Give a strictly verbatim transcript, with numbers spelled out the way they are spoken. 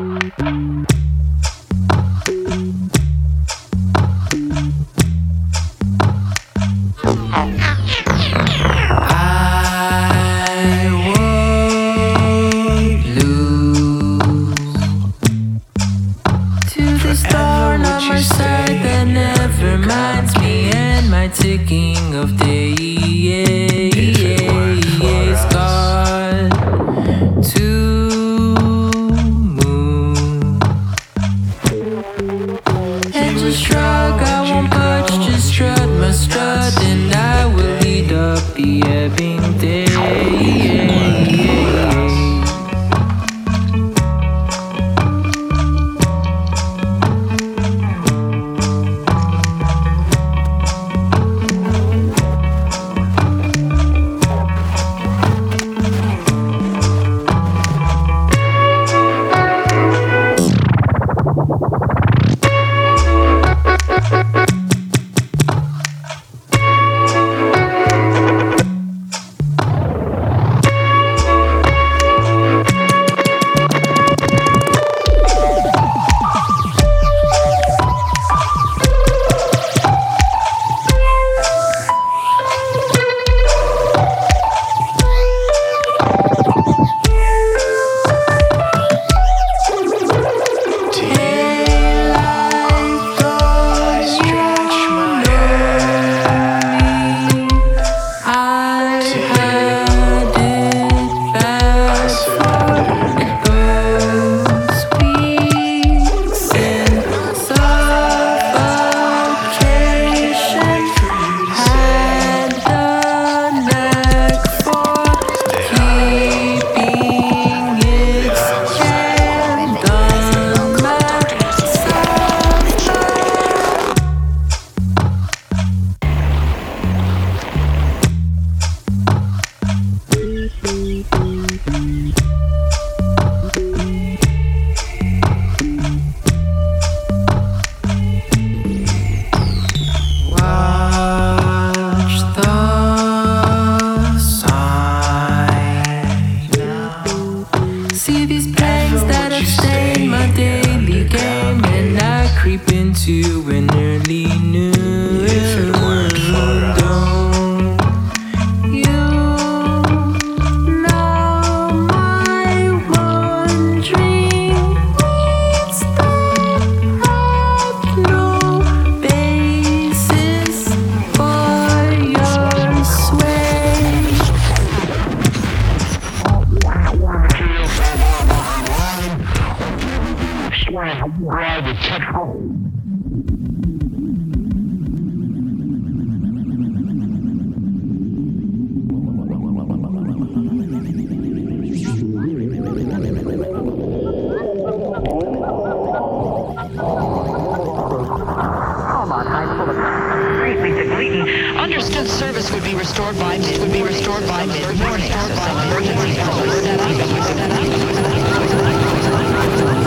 Ticking of days got to move and to shrug. I won't budge, just strut my strut, and I will lead up the ebbing day. To an early noon. If it weren't for us, don't you know my one dream needs to have no basis for your sway. Understood. Service would be restored by mid would be restored by mid morning. Emergency phone set up.